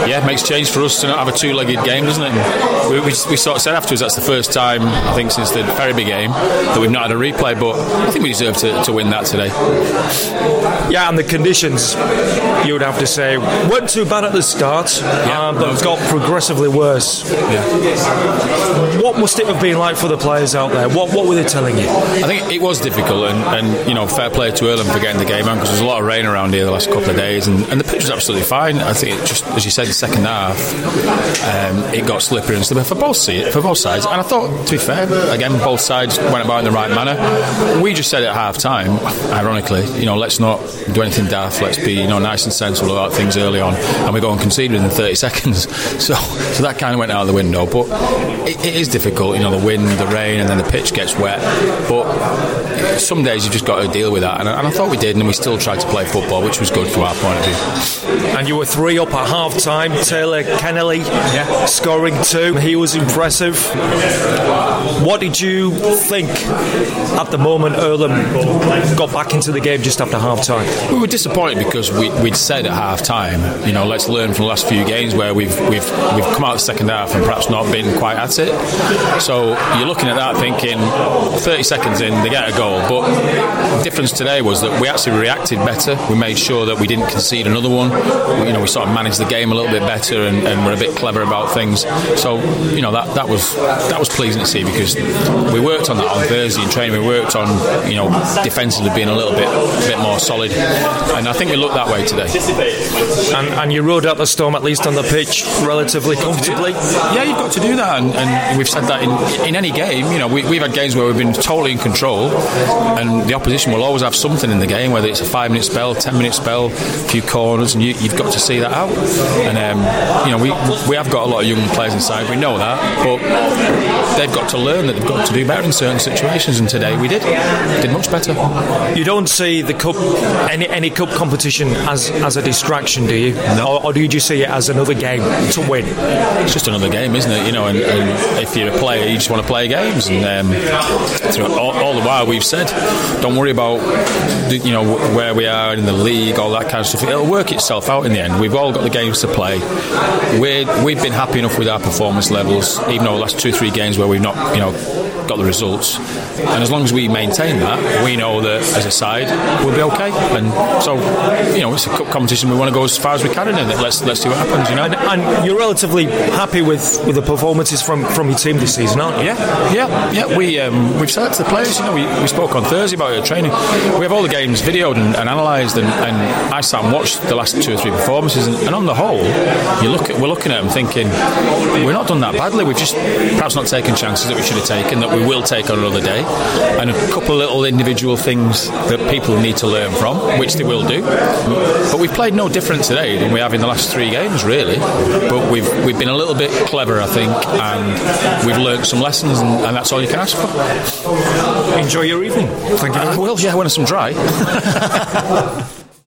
yeah, it makes change for us to not have a two-legged game, doesn't it? And we sort of said afterwards that's the first time, I think, since the Ferriby game that we've not had a replay, but I think we deserve to win that today. Yeah, and the conditions, you would have to say, weren't too bad at the start, but got progressively worse. Yeah. What must it have been like for the players out there? What were they telling you? I think it was difficult, and you know, fair play to Earlham for getting the game on, because there's a lot of rain around here the last couple of days, and the pitch was absolutely fine. I think it just, as you said, the second half, it got slippery and slippery for both sides, and I thought, to be fair, again, both sides went about in the right manner. We just said at half time, ironically, you know, let's not do anything daft, let's be, you know, nice and sensible about things early on, and we go and concede within 30 seconds. So that kind of went out of the window, but it is difficult, you know, the wind, the rain, and then the pitch gets wet, but some days you've just got to deal with that, and I thought we did, and we still tried to play football, which was good from our point of view. And you were 3 up at half time. Taylor Kennelly scoring 2. He was impressive. What did you think at the moment Earlham got back into the game just after half time? We were disappointed because we'd said at half time, you know, let's learn from the last few games where we've come out the second half and perhaps not been quite at it. So you're looking at that thinking 30 seconds in they get a goal, but the difference today was that we actually reacted better. We made sure that we didn't concede another one. You know, we sort of managed the game a little bit better and were a bit clever about things. So, you know, that was pleasing to see, because we worked on that on Thursday in training. We worked on, you know, defensively being a little bit more solid, and I think we looked that way today. And you rode out the storm, at least on the pitch, relatively comfortably. Yeah, you've got to do that, and we've said that in any game. You know, we've had games where we've been totally in control, and the opposition will always have something in the game, whether it's a 5-minute spell, 10-minute spell, a few corners, and you've got to see that out. And you know, we have got a lot of young players inside. We know that, but they've got to learn that they've got to do better in certain situations. And today we did much better. You don't see the cup, any cup competition as a distraction, do you? No. Or do you just see it as another game to win? It's just another game, isn't it? You know, and if you're a player, you just want to play games. And all the while we've said, don't worry about you know where we are in the league, all that kind of stuff. It'll work itself out in the end. We've all got the games to play. We've been happy enough with our performance levels, even though the last 2-3 games where we've not, you know, got the results. And as long as we maintain that, we know that as a side we'll be okay. And so, you know, it's a cup competition. We want to go as far as we can in it. Let's see what happens. You know, and you're relatively happy with the performances from your team this season, aren't you? Yeah. We've said that to the players. You know, we spoke on Thursday about our training. We have all the games videoed and analysed, and I sat and watched the last 2 or 3 performances, and on the whole, we're looking at them thinking we're not done that badly. We've just perhaps not taken chances that we should have taken, that we will take on another day, and a couple of little individual things that people need to learn from, which they will do. But we've played no different today than we have in the last 3 games, really. But we've been a little bit clever, I think, and we've learned some lessons, and that's all you can ask for. Enjoy your evening. Thank you very much. I will, yeah, when it's some dry.